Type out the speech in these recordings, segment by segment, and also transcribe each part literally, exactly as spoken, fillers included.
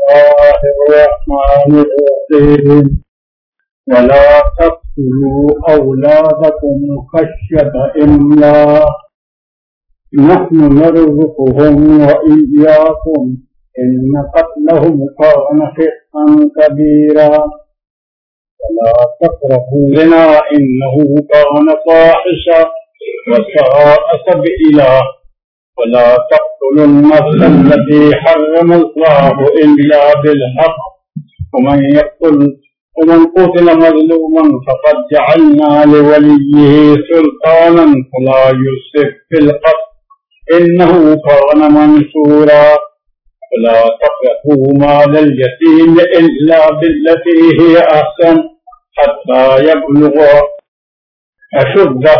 الله الرحمن الرحيم ولا تقتلوا أولادكم خشية إملاق نحن نرزقهم وإياكم إن قتلهم كان خطئا كبيرا ولا تقربوا الزنا إنه كان فاحشا وساء سبيلا ولا تقتلوا النفس التي حرم الله إلا بالحق ومن يقتل ومن قتل مظلوما فقد جعلنا لوليه سلطانا فلا يسرف في القتل إنه كان منصورا ولا تقربوا مال اليتيم إلا بالتي هي أحسن حتى يبلغ أشده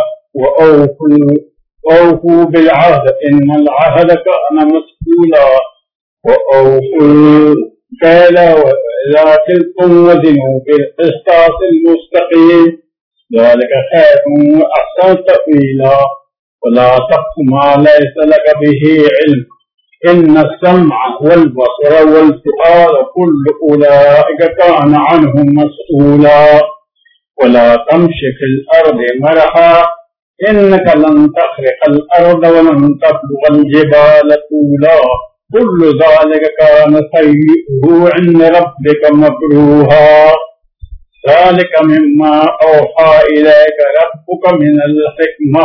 وأوفوا بالعهد إن العهد كان مسؤولا وأوفوا الكيل وإذا كلتم وزنوا بالقسطاس المستقيم ذلك خير وأحسن تأويلا ولا تقف ما ليس لك به علم إن السمع والبصر والفؤاد كل أولئك كان عنه مسؤولا ولا تمش في الأرض مرحا إنك لن تخرق الأرض ولن تبلغ الجبال طولا كل ذلك كان سيئه عند ربك مكروها ذلك مما أوحى إليك ربك من الحكمة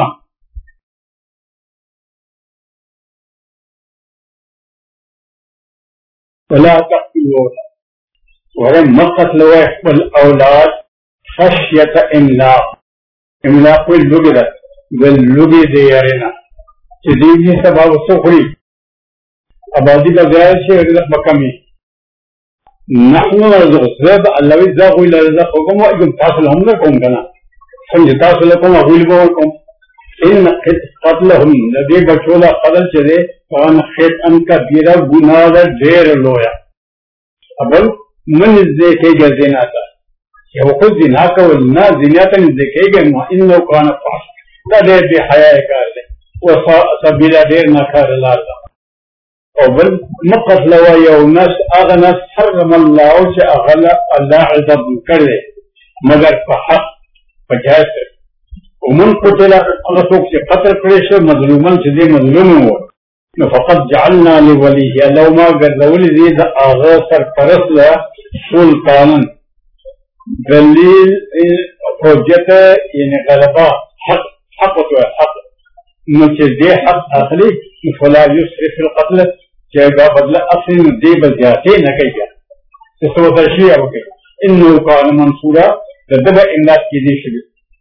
ولا تقتلوا ولم قتلوا الأولاد خشية إملاق إملاق اللغة واللغة ديارنا تديني سبب سخري أبادي بغير شيء رزق بكمي نحن نرزق الزب الذي رزقه إلى رزقكم وإذن تاصلهم لكم كنا سمجھ تاصلكم أغلبكم إن قتلهم الذي بچولا قتل چلے کان خطئا کبیرا گناہ دیر لویا ابل من دیکھے گا زنا تا کہ وہ خود زنا کا ولنا زنا تا دیکھے گا ما انہو کان فاش تا دیر بے حیاء کار لے و سبیلا دیر نہ کار لالا اول مقتل و یونس اغنس حرم اللہ چا اغلا اللہ عذاب کرے مگر فحق فجائے ومن قتل اغسوک سے قتل کرے مظلومن چیزے مظلوم ہوا فقد جعلنا لوليه لو ما قدروا لي ذا اغاثر فرسلا سلطانا دليل حجته يعني غلبا حق حق حق مجھے دے حق اصلی فلا يسرف في القتل جاء بدل اصل دے بزیاتے نہ کیا اس وقت شیء اوکے انه كان منصورا دبا امداد کی دی شبی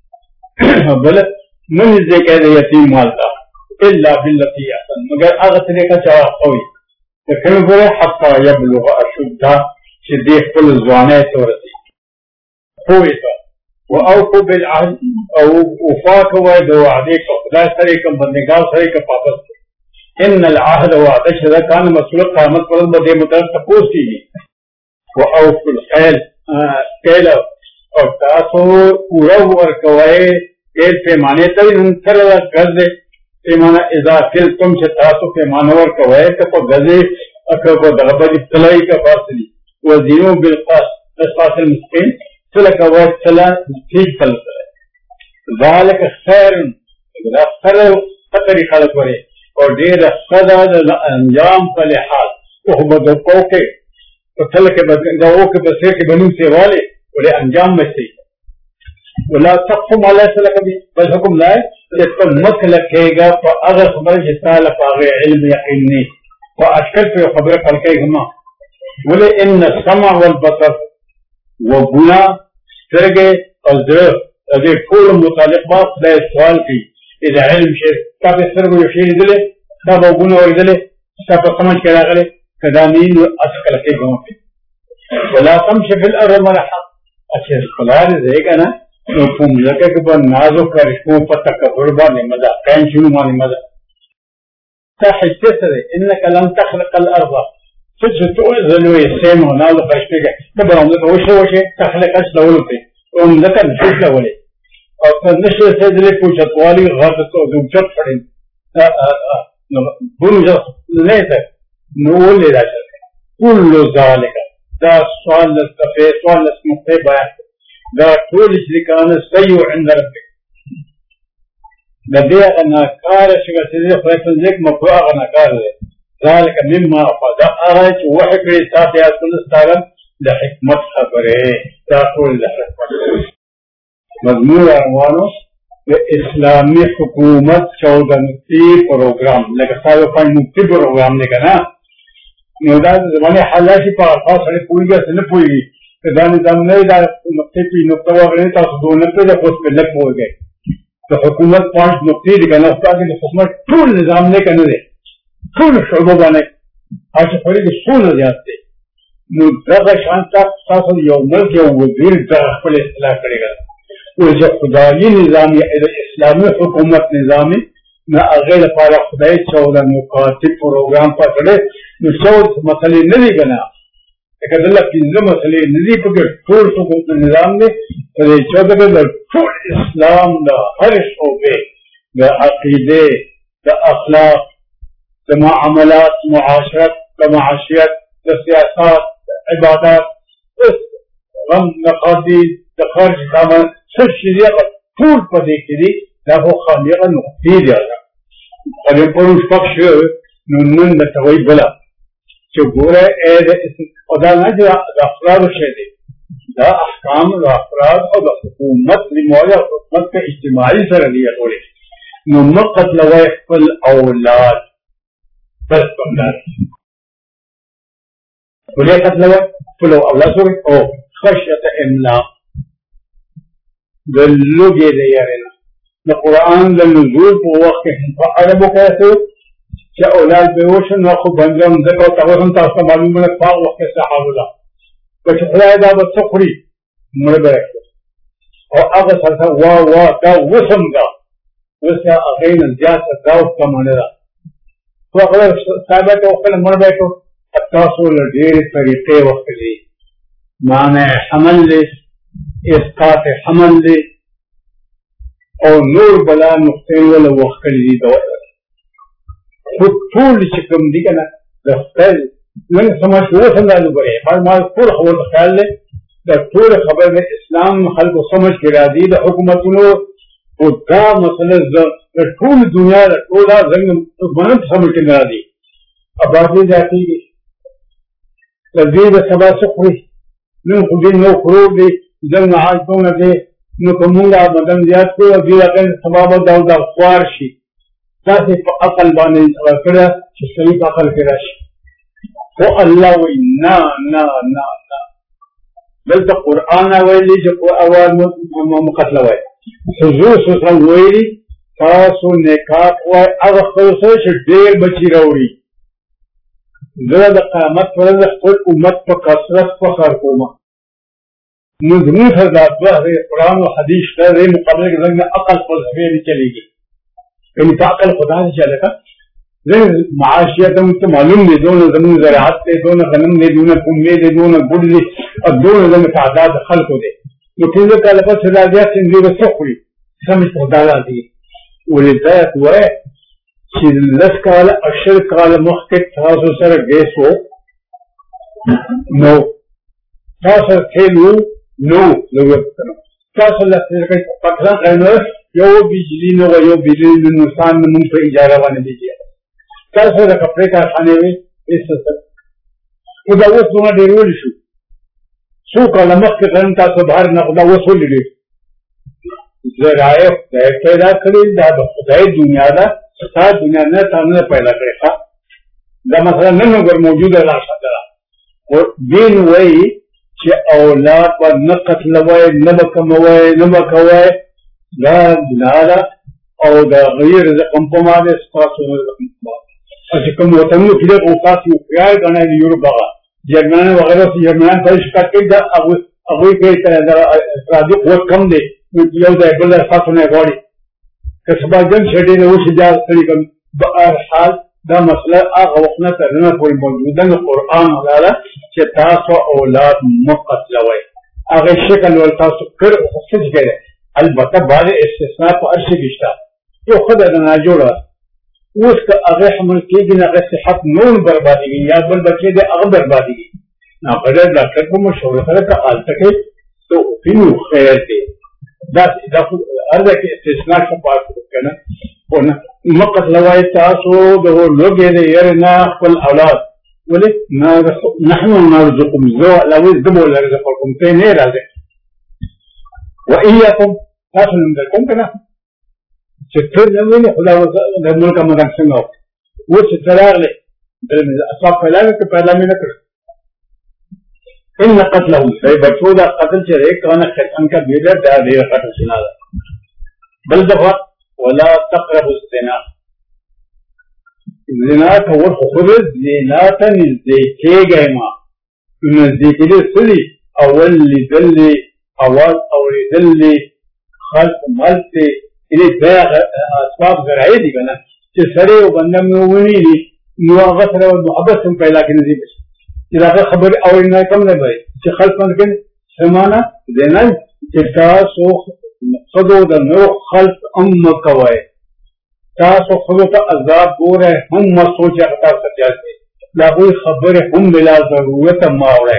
بل من ذکر یتیم مالتا إلا بالتي أحسن مگر هذا طريقة جواب قوي لكن يقول حتى يبلغ أشده شديد كل الزوانات ورثي قويتا وأوفوا بالعهد أو وفاك وعد وعديك لا سريك بندقال سريك فاقص إن العهد وعد شده كان مسؤول قامت فرد بدي مترس تقوسي وأوفوا الخيل كيل اور تاسو پورا ورکوائے کیل پیمانے تک انتر کر دے پیمانہ اذا کل تم سے تاسو پیمانور کوئے کپا گزے اکر کو دغبر اطلاعی کا فاصلی وزینو بالقاس قصاص المسکین سلک وید سلا ٹھیک سلس ہے ذالک خیر خیر خطری خلق ورے اور دیر خدا انجام کا لحاظ احمد کوکے تو سلک بدنگاہوں کے بسے کے بنو سے والے اور انجام میں سے ولا تقف ما ليس لك به بل حکم لائے جس پر مت لکھے گا تو اگر خبر جتا لفاغ علم یقینی تو اشکر پہ خبر پلکے گما بولے ان السمع والبصر وگنا سرگے اور ذر ابھی پھول متعلق بات خدا سوال کی اذا علم شیر تاب سرگو یشیر دلے تاب گنا اور دلے تاب سمجھ کے راگلے قدامین اشکر لکھے گما پہ ولا تمشي في الارض مرحا اچھا خلال دے گا نا فهم لکه که با نازو کرشمو پتا کفر بانی مدى کین شنو مانی مدى تا حجته سره انك لم تخلق الارض فجتو ذلوی سیمو نازو کرشمو گا تبرام لکه وشه وشه تخلق اش دولو تی ام لکه نشوش لولی اور نشو سیدلی پوچھتوالی غاطتو دوچت پڑین بونو جا لیتا نوول لی دا چلتے كل ذلك دا سؤال للتفي سؤال للمقتي بيان دا طول كان سيء عند ربك لدي أنا كار شغل سيدي خليفة ذيك مفروع أنا كار ذلك مما أفضل أرأيت وحكر ساتي أسكول استعلم لحكمت خبره دا طول لحكمت مضمون عنوانه اسلامی حکومت چودنتی پروگرام لکه تاسو په مفتی پروگرام نه کنه نو دا زمانه حالاشي په خاص سره پوریږي څنګه پوریږي دا نظام نه دا مفتی په نقطه وغیرہ تاسو دونه په د پوسټ په لک پوریږي ته حکومت پانچ نقطې دي کنه تاسو د حکومت ټول نظام نه کنه دي ټول شعبه باندې هڅه کوي چې ټول زیات دي نو دا شانت تاسو یو ملک یو وزیر د خپل اصلاح کړی وجه خدایی نظامی اسلامی حکومت نظامی نہ اغیل پارا خدای چودہ مکاتب پروگرام پر کڑے نو چود مسئلے نہیں بنا ایک اللہ پنجہ مسئلے نہیں پکڑ ٹول حکومت نظام نے چودہ کے ٹول اسلام دا ہر شعبے دا عقیدے دا اخلاق دا معاملات معاشرت دا معاشیت دا سیاست دا عبادات غم نقادی دا خرج کامل سب چیزیں ټول په دې کې دي دا خو خالقه نقطې دي هغه په پروش پخش نو نن د توي بلا چې ګوره اې د خدا نه د افراد شه دي دا احکام د افراد او د حکومت لمولا حکومت په اجتماعي سره دی ټول نو مقت لوي خپل اولاد بس بندر ولې قتل خپل اولاد او خشيه املاق دلوگے دے یارنا دا قرآن دا نزول پو وقت فا عربو کہتے چا اولاد بیوشن ناخو بنجم دکو تاوزن تاستا معلوم بلک فاق وقت صحابو دا بچ خدای دا بس سخری مربرک اور اگر سرسا وا وا دا وسم دا وسا اغین زیادت داوت کمانے دا تو اگر صاحبہ تو وقت مربرکو اتاسو لدیر طریقے وقت دی معنی حمل لی اسقاط حمل دی او نور بلا نقطین ولا وخکل دی دوائر خود طول چکم دی کنا دفتر من سمجھ وہ سمجھو بڑے فرمال طول خبر خیال لے دا طول خبر میں اسلام خلق سمجھ کے را دی دا حکومتونو او دا مسئلہ دا طول دنیا دا طول دا زنگ منم سمجھ کے را دی اب آدمی جاتی گی تزدید سبا سخوی من خودین نو خروب دی زنگ حاجتون دے نو کمونگا مدن زیاد کو وزیر اقل سباب داو دا خوار شی تاسی پا اقل بانے کرا چی صحیح اقل کرا شی تو اللہ وی نا نا نا نا بلتا قرآن ویلی جب اوال مقتل وی حضور سسن ویلی تاسو نکاق وی اغا خلصو چی دیر بچی روڑی زرد قیامت فرد خود امت پا کسرت فخر کوما نظمی فرزاد بحر قرآن و حدیث کر رہے مقابلے کے ذنگ میں عقل فلسفے بھی چلے گی یعنی تا عقل خدا سے چلے گا معاشیت ہم تو معلوم دے دونوں زمین زراعت دے دونوں غنم دے دونوں کمبے دے دونوں گڑ دے اور دونوں زمین تعداد خلق دے تو پھر کا لفظ خدا دیا سندھی میں سخ ہوئی سمجھ خدا دی ولذات ہوا ہے کہ لس کال اشر کال مخکت تھاسو سر گیسو نو تھاسو کھیلو نو ضرورت کرو تاسو الله څخه پکړه غنو یو بجلی نو یو بجلی د نقصان مون په اجازه باندې دیږي تاسو د کپڑے کارخانه وي اس څه خدا اوس نو ډیرول شو څو کله مخکې غن تاسو بهر نه خدا وصول دي زراعت پیدا کړی دا د خدای دنیا دا ستاسو دنیا نه تاسو پیدا کړی دا مثلا نن وګور موجوده لا شاته او دین وای چې اولاد په نقط لوي نه بکموي نه بکوي دا بناله او دا غیر رقم په ماده تاسو نه رقم چې کوم وطن کې او تاسو خیال غنای دی یورپ هغه جرمن وغیرہ چې جرمن په شکایت کې دا هغه هغه کې دا راځي قوت کم دی یو ځای بل تاسو نه غواړي که سبا جن شډې له وشي دا طریقې په حال دا مسئلہ هغه وخت نه تر نه پورې موجوده نو قرآن ولاله چې تاسو اولاد مقتلوي هغه شکل ول تاسو کړ خو څه کېږي البته بعد استثناء په ارشي کېشته یو خدای نه جوړه اوس که هغه حمل کېږي نو هغه صحت نور بربادېږي یا بل بچی دی هغه بربادېږي. نو هغه د ډاکټر په مشوره سره که هلته کې تو وینو خیر دی. داسې دا خو هر ځای کې استثنا ښه پاتې که نه خو نه مه قتلوئ تاسو د لوږې د یارې نه خپل اولاد. ولې نحن نرزقهم زه الله وایي زه به ورزقکم ته یې نه رازق وإياكم تاسو نه درکوم که نه چې ته نه وینې خو دا د ملک مدن څنګه وکړي. اوس چې ته راغلې اسباب پیدا مې که پیدا مې نه کړه. ان قتلهم صحیح بچو دا قتل چې دی کانه خطن کا بیده دا ډېره غټه ګناه ده. بل دفعه ولا تقربوا الزنا زنا کول خو خو زنا ته نږدې کېږئ ما. نږدې کېدل څه دي؟ اول لیدل دي، اول اورېدل دي، خلق مل دي، یعنې دا اسباب ذرایع دي که نه چې سړی او بنده مې وویني نو هغه سره محبت هم پیدا کړي نه دي چې د هغه خبرې اوري نه کم نه وایي چې خلق مل کوي څه معنا زنا چې تاسو ښځو د نورو خلق هم مه کوئ. تاسو ښځو ته عذاب ګورئ هم مه سوچئ هغه تاسو ته زیات دي. د هغوی خبرې هم بلا ضرورته مه اورئ.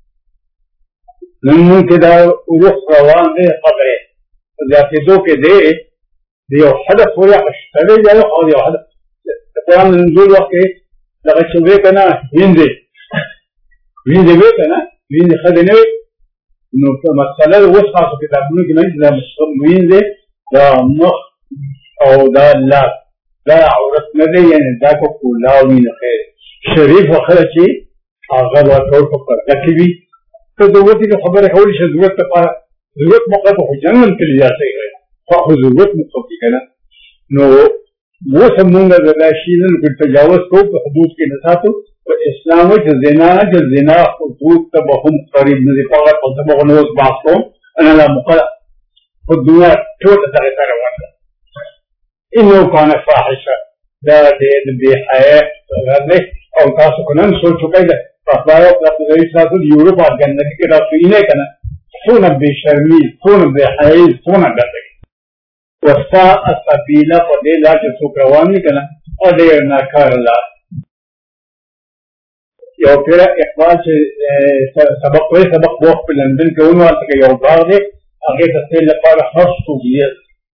نن مونږ کې دا روح روان دی خبرې په زیاتېدو کې دی د یو حده پورې هغه شته دی او د یو حده د قرآن د نزول وخت کې دغه چې وې که نه ویندې ویندې وې که نه ویندې ښځې نه وې نو په مسله د اوس خاصو کتابونو کې نه دا ویندې دا مخ او دا لاس دا عورت نه دی یعنې دا که کولاو وي نو خیر شریف وخله چې هغه به ټول په پرده کې وي. ته ضرورت دي که خبرې کولی شي ضرورت لپاره ضرورت موقع ته خو جنګ کلي ځای دی خو خو ضرورت مطلب دي که نه. نو اوس هم مونږ د دا شي نه نو تجاوز کوو په حدود کې نه ساتو. په اسلام وایي چې زنا نه چې زنا حدود ته به هم قریب نه دي. فقط په دغه نه اوس بحث کوم انا لا مقله په دنیا ټوله دغې ته روان ده. انه کان فاحشه دا ډېر بې حیا دی او تاسو خو نن سوچ وکئ د اخبارو پلاتفورمي تاسو د یورپ او ګندګي کې تاسو یې نه که نه څونه بې شرمي څونه بې حیایي څونه ګندګي وساء سبیله په دې لار چې څوک روان وي که نه او ډېر ناکاره لار. یو پیره اقبال چې سبق وایي سبق وخت په لندن کې ونو هلته کې یو باغ دی هغې ته سیل لپاره هر څوک یې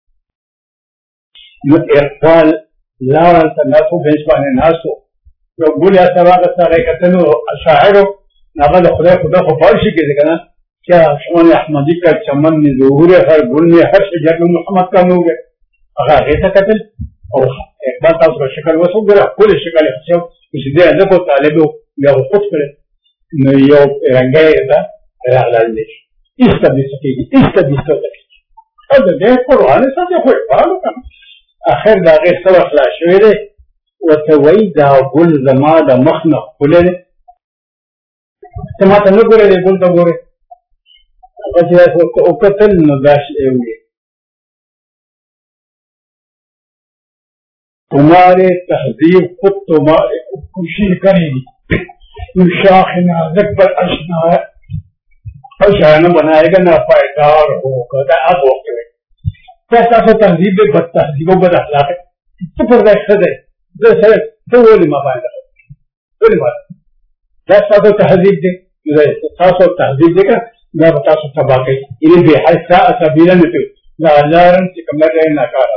نو اقبال لار هلته ناست و بنچ باندې ناست و یو ګل یا سره هغه ته هغې کتل نو شاعرو هغه د خدای خدا خو فارشي کې دی که نه کیا شمن احمدی کا چمن میں ظہور ہر گل میں ہر شجر میں محمد کا نور ہے هغه هغې ته کتل او اقبال تاسو به شکل وس وګوره ښکلې شکل یې خچو چې دی هلک و طالب و بیا خو خود کړی نو یو رنګی یې ته راغللی شي ایسته بیسته کېږي ایسته بیسته ته کېږي او د دې قرآن ساتي خو اقبال وکړه اخر د هغې څه وخت لا شوی دی ورته وایي دا ګل زما د مخ نه ښکلی دی ته ما ته نه ګورې دی ګل ته ګورې هغه چې داسې ورته وکتل نو دا شی وي تمہارے تہذیب خود تمہارے خوشی کرے گی شاخ نازک پر اشنا اشنا بنائے گا نہ پائیدار ہوگا دا اب وقت ہے کیسا سو تہذیب ہے بد تہذیب و بد اخلاق ہے تو پر رکھت ہے جیسے تو وہ لما پائے گا تو لما کیسا سو تہذیب دے کیسا سو تہذیب دے گا میں بتا سکتا باقی انہیں بے حیثہ اسابیلہ نتو لا اللہ رن سے کمر رہے ناکارا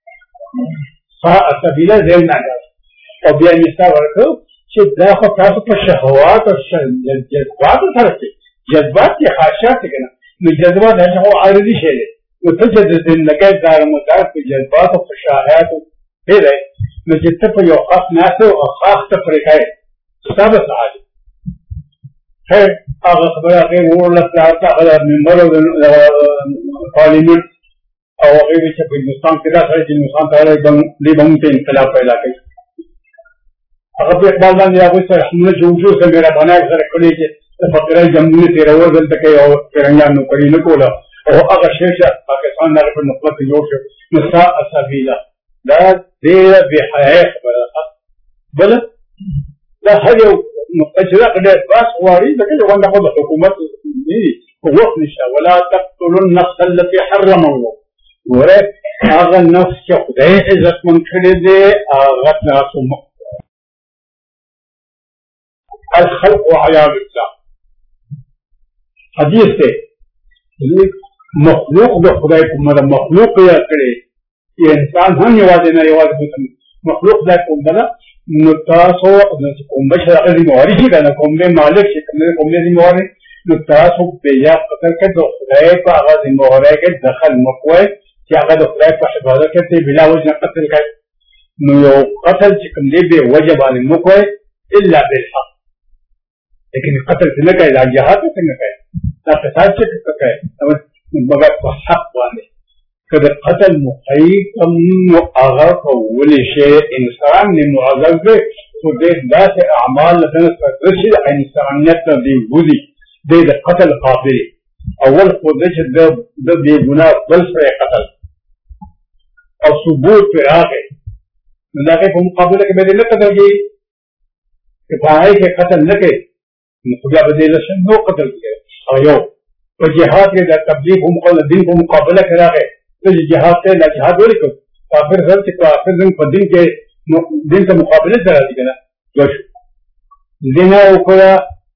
اسابیلہ زیر ناکارا اور بیا نستا ورکو چې دا خو تاسو په شهوات او جذبات سره کې جذبات کې خواهشات کې نه نو جذبات هغه عارضي شی دی نو ته چې د زندګۍ دار مدار په جذبات او خواهشات دی نو چې ته په یو خاص ناسه او خاص ته پرې کوې ستا به سعادت خیر هغه خبره هغې ووړله پلار ته هغه د ممبر او پارلیمنټ او هغې وایي چې په هندوستان کې دا سړی چې هندوستان ته راغلی دی به موږ ته انقلاب پیدا کوي هغه په اقبال باندې هغوی سره حمله چې وجود سره مهربانۍ سره کړې چې د فقیرۍ جنګونه تېرول دلته کوي او فرنګیان نوکري نه کوله او هغه شی چې پاکستان دغه په نقطه کې جوړ شو نو ساء سبیله دا ډېره بې حیایي خبره ده بله دا هر یو چې دغه ډېر باس غواړي ځکه چې غونډه خو د حکومت نه دي خو وخت نشته ولا تقتلوا النفس التي حرم الله ګوره هغه نفس چې خدای عزتمند کړی دی هغه تاسو مخ الخلق عیال الله حدیث دی مخلوق د خدای په مده مخلوق یې کړی انسان هم یوازې نه یوازې مخلوق ځای کوم ده نو تاسو کوم بشر هغه ذمہواري شي که نه کوم دی مالک شي کوم دی کوم دی ذمہواري نو تاسو بېجا قتل کې د خدای په هغه ذمہوارۍ کې دخل مه کوئ چې هغه د خدای په حفاظت کې دی بلا وجه قتل کوي نو یو قتل چې کوم دی بې وجه باندې مه کوئ الا بالحق لیکن قتل چې نه کوي دا جهاد څنګه کوي دا فساد چې کوي مگر په حق باندې که د قتل مقیم نو هغه کولی شي انسان نه معذب دی خو دې داسې اعمال له ده څخه رسي د انسانیت نه دی وځي دی د قتل قابل اول خو دی چې د د بې ګناه بل سره قتل او ثبوت پرې راغی نو د هغې په مقابله کې به دې نه قتل کېږي که په هغې کې قتل نه کوي نو خو بیا به دې له نو قتل کېږي او یو په جهاد کې د تبلیغ د دین په مقابله کې راغی ته چې جهاد ته دا جهاد ولې کوو کافر سر چې کافر زموږ په دین کې دین ته مقابله ته راځي که نه دوه شو زنا وکړه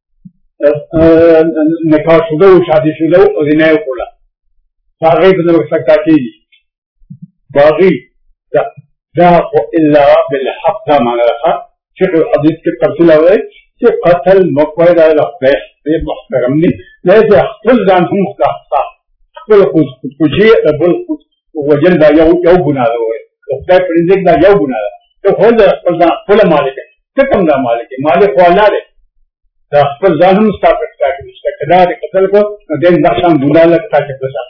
نکاح شده و شادي شده و زنا یې وکړه په هغې په نه سکتا کېږي باغي دا خو الا بالحق دا معنی ده فقه الحدیث کې تفصیل وایي چې قتل مه کوئ دا د خدای ډېر محترم دی دا چې خپل ځان هم خلاص خپل خودکشي د بل وجل دا یو یو ګناه ده وایي د خدای په نزدیک دا یو ګناه ده ته خو د خپل ځان خپله مالک یې ته کوم دا مالک یې مالک خو الله دی دا خپل ځان هم ستا په اختیار کې نشته که دا دې قتل کړو نو دی دا شان ګناه لږ تا چې بس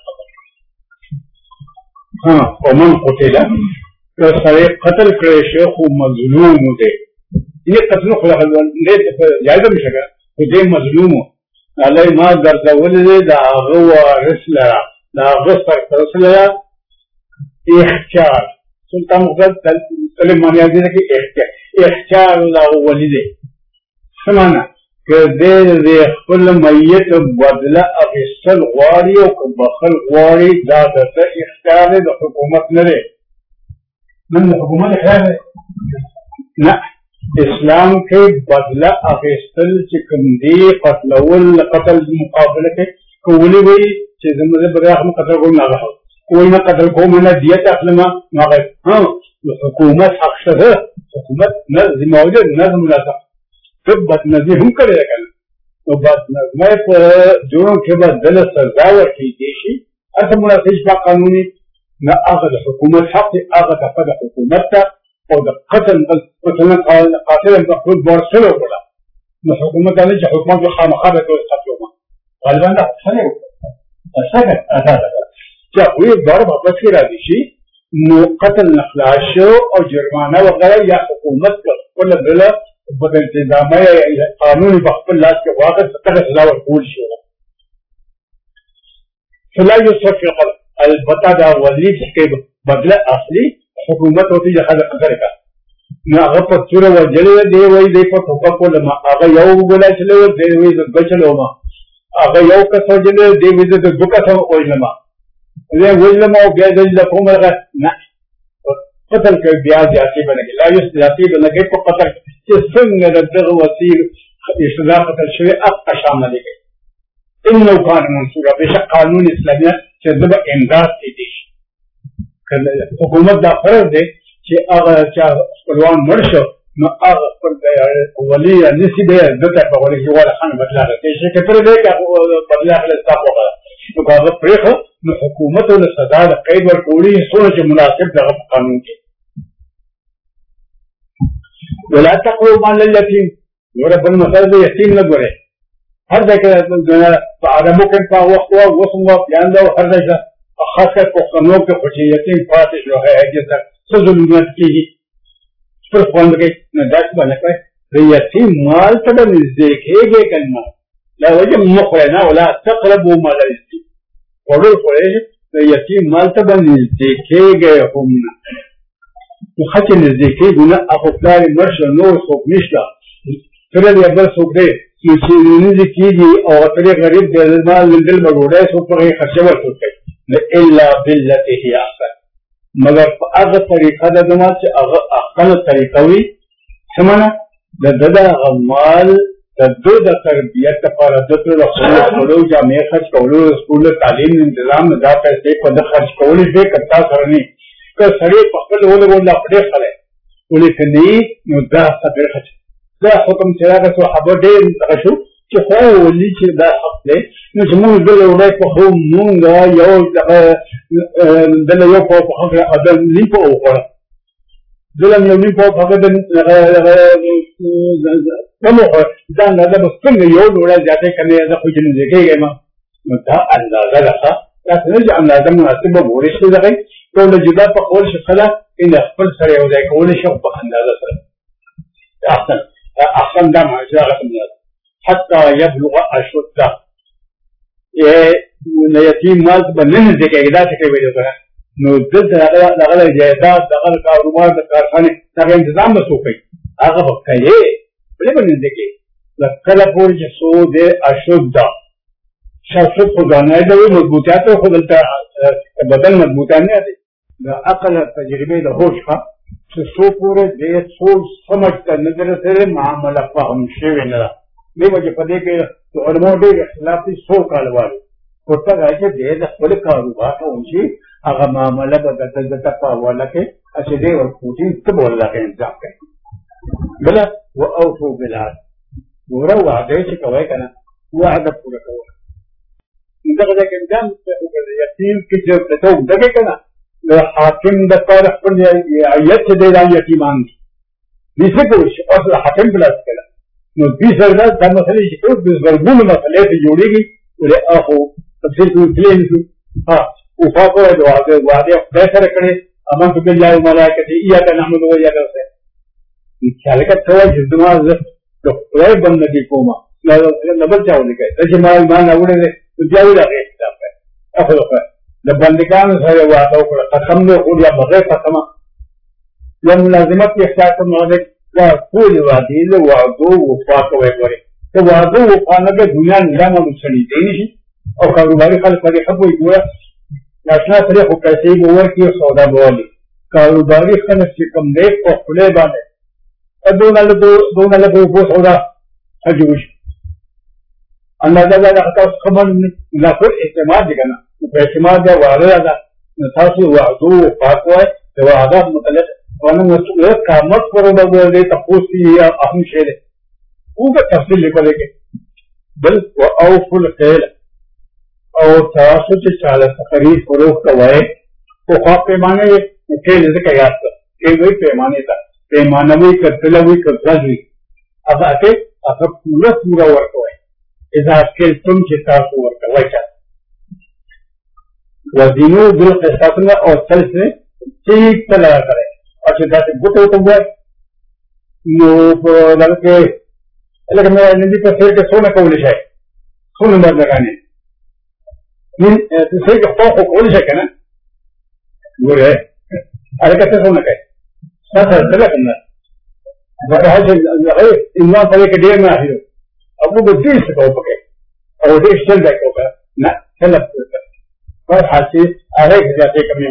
ها ومن قتله که سړی قتل کړی شي خو مظلوم دی یہ قتل خو جایزه نشه که خو دی مظلوم الله ما ګرځولی دی د هغه وارث لره د هغه سرپرست لره اختیار سلطان مقدس سلیم مانیازي ده کې اختیار اختیار د هغه ولي دی څه معنی که دی د خپل میت بدله اخیستل غواړي او که بخل غواړي دا د ده اختیار دی د حکومت نه دی من د حکومت اختیار دی نه اسلام کې بدله اخیستل چې کوم دی قتلول قتل مقابله کې کولی وي چې زموږ به هم قتل کوم نه غواړي کوئی نه قتل کوم نه دیت اخلم ما غواړي ها حکومت حق شته حکومت نه ذمہواری نظم مناسب ته بدنظمي هم کړی ده کنه نو بدنظمۍ په جرم کې به دله سزا ورکړي شي هلته مناسب شته قانوني نه هغه د حکومت حق دی هغه ته د حکومت ته او د قتل مثلا قاتل مقتول بورسلو وکړه نو حکومت نه چې حکومت خامخا به کوي قتل وکړه غالبا دا څه نه وکړه څنګه ادا ده چې وی ضرب په کې راځي شي نو قتل نخلاص شو او جرمانه وغیرہ یا حکومت خپل بل په انتظامي قانوني په خپل لاس کې واقع څه سزا ورکول شي فلا يصرف في القتل البته دا ولی چې بدله اصلي حکومت ہوتی ہے خلق قدر کا نو هغه په توره وجلې دی وایي دی په ټوکه کوله ما هغه یو ګوله چلو دی وایي د بچلو ما هغه یو کس وجلې دی وایي د دوه کس وجلما زه وجلما او بیا د کوم هغه نه قتل کوي بیا ځاتي باندې لا یو ځاتي باندې په قتل چې څنګه د دغه وسیل اشتباه قتل شوی اق شامل دی انه قانون منصور بشق قانون اسلامي چې دغه امداد کوي حکومت دا فرض دی چې هغه چا خپلوان مړ شو نو هغه خپل ولي نسی دی دته په ولي کې ولا خان بدلا کوي چې کتر دی که بدلا خپل استاپ وکړه نو هغه پرېخو نو حکومت له سزا د قید ورکوړي څونه چې مناسب دغه قانون کې ولا تقربوا مال اليتيم ورب المثل د یتیم نه ګوره هر ځای کې په ادمو کې په وخت او وسمو بیان دا هر ځای خاص کر پښتنو کې خو چې یتیم پاتې شو هغه ته څه ظلمات کېږي پر خوند کې نه داس باندې کوي د یتیم مال ته به نږدې کېږي کنه لا وجه مخره نه ولا تقربوا مال اليتيم ورور خورې د یتیم مال ته به نږدې کېږي هم نه خو چې نږدې کېږي نه هغه پلار مرشه نور څوک نشته سره دې بل څوک دی چې نږدې کېږي او ترې غریب د مال لندل مګوډای څوک په خرچه ورکوي الا بالتي هي احسن، مگر په هغه طریقه د دما چې هغه اقل طریقه وي. سمنه د د دغه مال د دو د تربیت لپاره د ټول خلکو جامع خرچ کولو، سکول تعلیم نظام دا پیسې په د خرچ کولو دې کتا سره نه که سړی په خپل ولې ولا خپل خلک ولې کني نو دا صبر خرچ دا حکم چې راغی صحابه دې غشو چې خو ولې چې دا حق دی نو چې موږ دل وړای په خو مونږ یو دل یو په خبره ادم لیپو وکړه دلم یو لیپو په هغه د کومه ځان نه د څنګه یو وړای ځاتې کنه دا خو جن ځکه ما نو دا اندازه ده دا څنګه اندازه مناسبه وړي شي دا ټول جدا په خپل شخصه ان خپل سره یو ځای کول شي په اندازه سره احسن احسن دا معجزه حتى يبلغ اشده یہ یتیم مال بننے دے کے ادا سے کوي دا نو دغه دغه جایداد دغه کاروبار د کارخانه دا تنظیم وسو کوي هغه وخت یې بلې بننے دے کې لکه پور چې سو دے اشده شخص خو ځانای د مضبوطیت خو دلته بدل مضبوطانه دي دا عقل تجربه د هوش ښه چې سو پورې دې سوچ سمجھ ته نظر سره معاملہ فهم شوی نه دی وجه په دې کې علماء ډېر اختلافي سو کال وایي ورته راځي چې د خپل کاروبار کوونکی هغه معاملہ به د د تپاوله کې چې دې ورکوټي ته بوله کې انتظام کوي بل او اوفو بالعهد ورو وعده چې کوي کنه وعده پوره کوي دغه د انجام په یتیم کې چې ته دغه کنه له حاکم د طرف خپل عیت دې د یتیمان دي څه کوي اصل حاکم بلاس کړه نو دې سره دا مسلې چې ټول د زرګونو مسلې ته جوړيږي ولې اخو تفصیل کوي کلین شو ها او فاقو د وعده وعده فیصله کړي امن بالله وملائکته ایاک نعبد و ایاک نستعین خیال کا څو جدما د خدای بندګي کومه لا نبل چاولې کوي چې ما ایمان اورې ته بیا ویلې کتاب ده اخو د بندګانو سره وعده وکړه قسم نه خو یا بغیر قسمه یا ملازمت اختیار نه دا ټول وعده له وعدو وفا کوي ګوري ته وعدو وفا نه د دنیا نظام مسلې دی نشي او کاروباري خلک پرې خپوي ګوره ناشنا سره خو پیسې ګور کې سودا بوالي کاروباري خلک چې کم دی په خپل باندې ادونه له دونه له په سودا حجوش اندازه دا تاسو خبر نه پر اعتماد کنه په اعتماد دا وعده ده تاسو وعدو وفا کوي د وعده متعلق وانا مسئول قامت پر بولے تپوسی یا اہم شیر ہے وہ کا تفصیل لکھا لے کے بل و اوف القیل اور تراسو سے چالیس خرید فروخت کوائے وہ خواب پیمانے کھیل سے قیاس کر کھیل ہوئی پیمانے تھا پیمانہ ہوئی کرتلا ہوئی کرتلا ہوئی اب آتے اب پورا پورا ورک ہوئے اذا کھیل تم چتا سو ورک ہوئے چاہتے وزینو دل قصاصنا اور چل سے ٹھیک تلا کرے اچھا داسې ګوتو ته ووایي نو په دغه کې لکه مې نندي په سیر کې څونه کولی شئ څونه بندګانې سیر کې خو خو کولی شئ که نه ګورې هلکه څه څونه کوي ستا سره څه لکه نه ځکه هلته هغه انسان په دې کې ډېر ماهر او موږ ډېر څه کوو پکې او ډېر شل ځای کوو که نه څه لږ پر حاصل هغې کې زیاتې کمې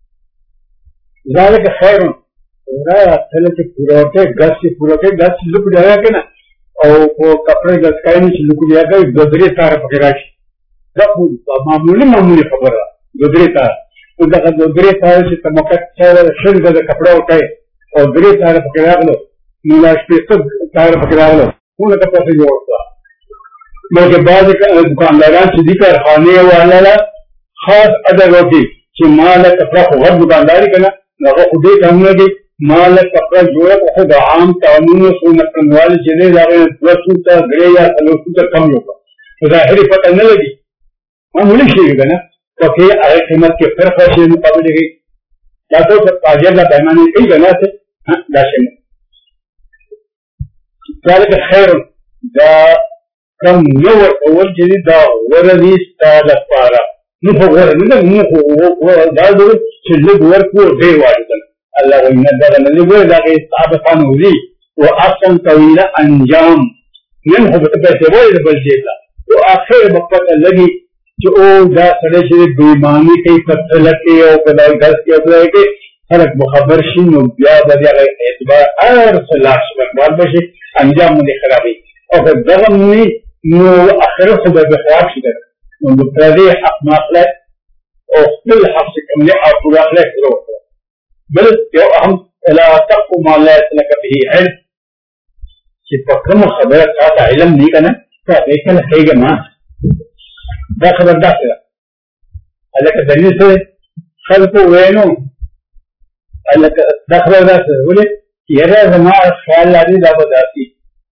ذالک خیر ورا اصله چې پوروټه غس چې پوروټه غس لوک دی کنه او په کپڑے غس کای نه چې لوک دی هغه د درې تار پکې راشي دا معمولی معمولی خبره د درې تار او دا د درې تار چې تمکه سره شل د کپڑا وټای او درې تار پکې راغلو نو لاش په تار پکې راغلو ټول ته په جوړ کړه نو کې بعد دکانداران چې دي کارخانه والا خاص ادا وکړي چې مال کپڑا خو غو دکانداري کنه هغه خو دې کوم نه دي مال کپڑا جوړه خو د عام قانونو سنت نوال چې دې راغلي دوه ته غړي یا څلور ته کم یو ظاهري پته نه لګي معمولی شي کنه پکې هغه قیمت کې فرق شي مقابله کې دا ټول تاجر لا پیمانه کوي کنه څه دا شي ذلك خیر دا کم نو اول چې دا وردي ستاله لپاره نو خو ور نه نو خو دا د چې لږ ورکو دی وایي الله وإن ذا لنذير ذاك استعبطان وذي وأحسن طويل أنجام منه بتبعت ويد بالجيزة وآخر بقوة الذي چې او دا سړی چې بېایماني کوي پتله کوي او که دا ګز کوي او خدای کوي خلک به خبر شي نو بیا به د هغه اعتبار هر څه لاس برباد به شي انجام مو دې خرابوي او که دغه نه نو آخرت خو به بې خراب شي ده نو د پردي حق مه اخلی او خپل حق چې کوم دی او پوره اخلی پوره وکړه بل یو اهم لا تقف ما ليس لك به علم چې په کومه خبره تا ته علم نه که نه ته هغې کله کېږه ما دا خبر داسې ده هلکه دلیل څه دی خلکو وینو هلکه دا خبر داسې ده ولې یاره زما خیال لري دا به داسې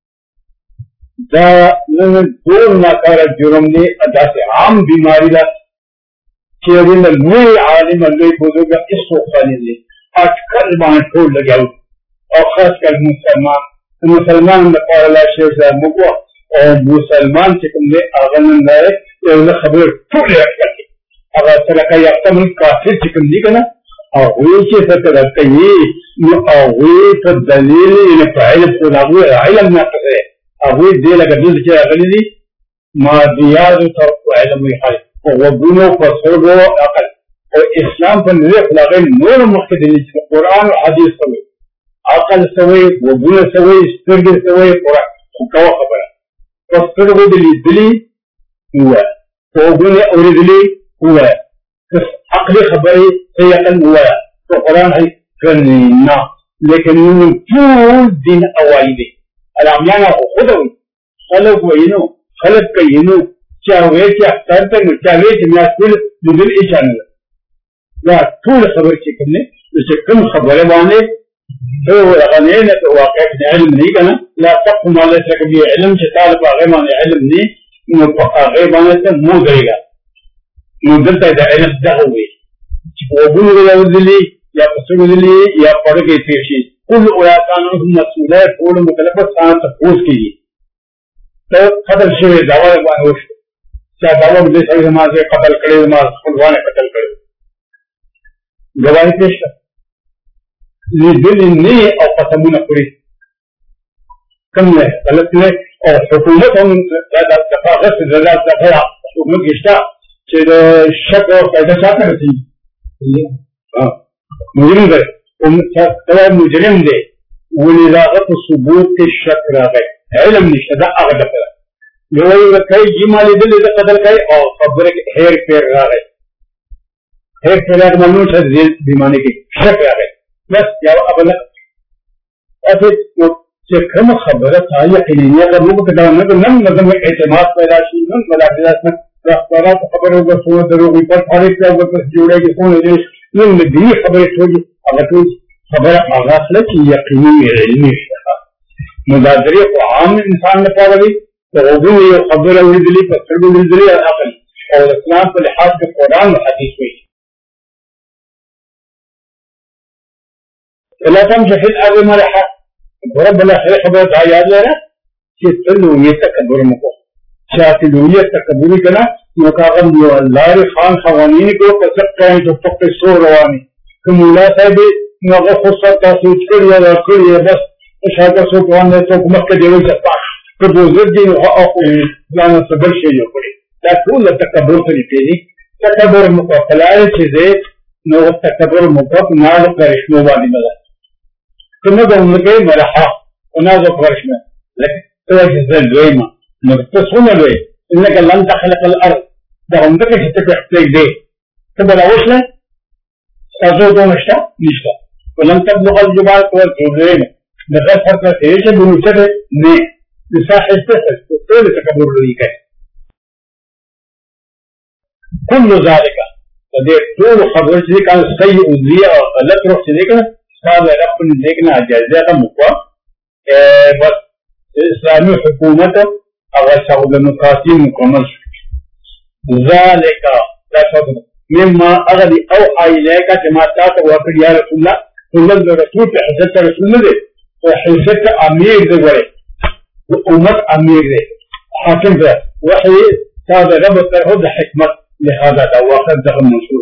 دا نن ټول ناکاره جرم دی داسې عام بیماري ده چې هغې نه لوی عالم لوی بزرګه هېڅ څوک خالي دی اټکل باندې ټول لګیا او خاص کر مسلمان مسلمان لپاره لا شی ځای موږ او مسلمان چې کوم دی هغه نن دی یو نه خبرې ټولې اټکل کړي هغه صدقه یافته ملک کافر چې کوم دي که نه هغوی چې صدقه کوي نو هغوی په دلیل یعنې په علم خو د هغوی علم ناقص دی هغوی دې لکه دلته چې راغلي دي مادیاتو ته علم وایي خلک په غوږونو په سترګو عقل او اسلام په نظر خلاغې نور مخکې دي چې قرآن او حدیث سوی عقل سوی وګونه سوی سترګې سوی قرآن خو کوه خبره په سترګو دې لیدلي ووایه په وګونې اورېدلي ووایه که عقلي خبرې صحیح عقل ووایه په قرآن هی کړنې نه لیکن موږ ټول دین اوایي دی الامیان خو خوده وي خلک وایي نو خلک کوي نو چې هغوی چې اختر ته نو چې هغوی چې میاشتې لیدل هېڅ نه ده دا ټول خبرې چې کوم دی چې کوم خبره باندې ته هغه نه نه ته واقعیت علم نه که نه لا تقف ما ليس لك به علم چې تا په هغې باندې علم نه نو په هغې باندې ته مه ودرېږه نو دلته د علم دغه وایي چې په وګونو دې اورېدلي یا په سترګو دلي یا په اړه کې تېر شي کل اولئک عنهم مسؤوله ټول مکلفه ځان تپوس کېږي ته قتل شوی دعوا یې باندې وشو چا دعوا دې سړي زما زه قتل کړی زما خپلوان یې قتل کړی گواہی پیش کر لیدلی نه او قسمونه خوري کم نه غلط نه او حکومت هم دا دفاع غصب دا دفاع حکومت کې شته چې د شک او قاعده ساتنه کوي مجرم دی دا مجرم دی ولې دا په ثبوت کې شک راغی علم نشته دا هغه دفاع یو یو کوي چې ما لیدلې د قتل کوي او خبره کې هیر پیر راغی هیر پیر راغی معلوم شه دې بیمانه کې شک راغی بس یا ابل اته چې کوم خبره تا یقیني اگر موږ کدا نه نن نظم اعتماد پیدا شي نن ملاقات نه راځه خبره وګورئ دروغ په اړه کې وګورئ جوړېږي څونه دې نن دې خبره ټولې هغه ټول خبره هغه اصله چې یقیني علمي شته مدادري او عام انسان لپاره دي وګورئ یو خبره ورېدلې په څېړنه ورېدلې عقل او اسلام په لحاظ کې قرآن او حدیث وي لا تمشي في الارض مرحا رب الاخره خبرت عياد لنا چې تلويه تکبر مکو شاته لويه تکبر کنا نو کاغم دی الله خان خوانین کو پسک کای تو پک سو رواني کوم مولا صاحب نو خصوصا تاسو کړی یا کړی بس شاته سو کوان ته مکه دی وځه په دوزر دی او او ځان صبر شي یو کړی دا ټول تکبر ته دی تکبر مکو فلای چې دې نو تکبر مکو نه کرشمو باندې مله كما قلنا كي مرحا ونازل فرشنا لك توجه الزويمة انك تصوم الوي انك لن تخلق الارض ده هم دكش تحتاج ليه تبقى وصلة تزود ونشتا نشتا ولم تبلغ الجبال طول الزويمة نغير فرقة ايشا بمجرد ني لساحة تسل وطول تكبر لديك كل ذلك فدير طول خبر سيدك عن السيء والزيء وغلط روح سيدك هذا رقم دیکھنا جائزہ کا مقام بس اسلامی حکومت اگر شعب المقاسی مکمل ذالک مما اغلی اوحا الیکا جماعتات وقت یا رسول اللہ صلی رسول پہ حضرت رسول دے تو حضرت امیر دے گرے امت امیر دے حاکم دے وحی سادہ رب ترہد حکمت لہذا دا وقت دخل منصور